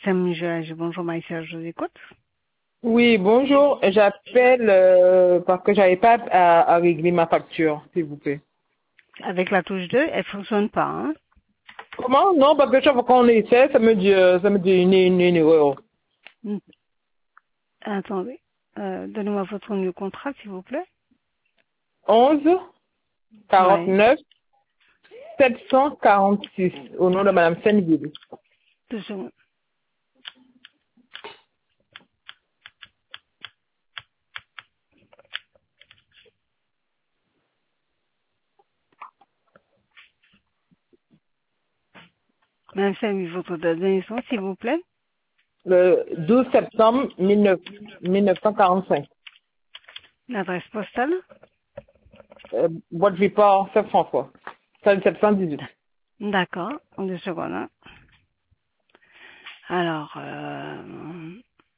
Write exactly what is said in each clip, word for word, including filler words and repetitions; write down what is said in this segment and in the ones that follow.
Saint-Michel, bonjour Maïssa, je vous écoute. Oui, bonjour. J'appelle euh, parce que j'avais pas à, à régler ma facture, s'il vous plaît. Avec la touche deux, elle fonctionne pas, hein. Comment? Non, parce que chaque fois qu'on essaie, ça me dit, euh, ça me dit une, une, une erreur. Hmm. Attendez, euh, donnez-moi votre numéro de contrat, s'il vous plaît. onze Oui, quarante-neuf sept cent quarante-six au nom de Madame Senneville. deux secondes. Madame Samy, votre date de naissance, s'il vous plaît. Le douze septembre mille neuf cent quarante-cinq. L'adresse postale. Euh, boîte Viport, Saint-François. sept cent dix-huit. D'accord, deux secondes, hein. Alors, euh,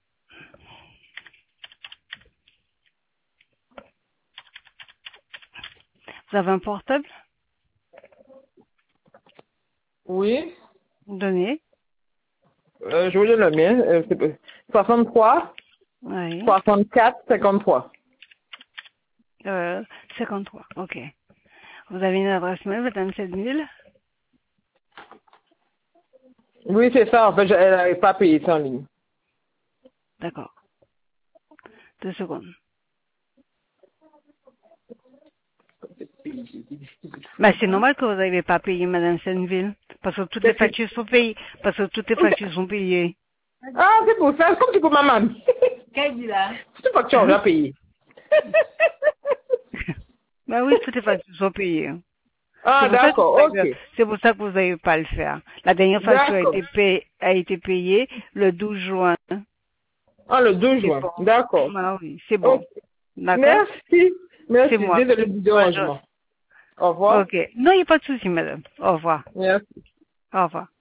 vous avez un portable? Oui. Donnez. Euh, je vous donne le mien. Euh, c'est- soixante-trois Oui. soixante-quatre cinquante-trois. Euh, cinquante-trois, ok. Vous avez une adresse mail, Madame Sedmille? Oui, c'est ça. En fait, je- elle n'avait pas payé ça en ligne. D'accord. Deux secondes. Bah, c'est normal que vous n'avez pas payé, Madame Senneville. Parce que toutes les Qu'est-ce que- factures sont payées. Parce que toutes les factures sont payées. Ah, c'est pour ça, comme tu peux ma maman. Qu'est-ce qu'il a? C'est pas que tu as payé. Bah oui, toutes les factures sont payées. C'est Ah, pour ça que vous d'accord, avez, ok. c'est pour ça que vous n'avez pas à le faire. La dernière facture a D'accord. été payée, a été payée le douze juin. Ah, le deux C'est juin. bon. D'accord. Ah oui, c'est Ok. bon. D'accord? Merci. C'est Merci. moi. Désolé du Bonjour. dérangement. Au revoir. Ok. Non, il n'y a pas de souci, madame. Au revoir. Merci. Au revoir.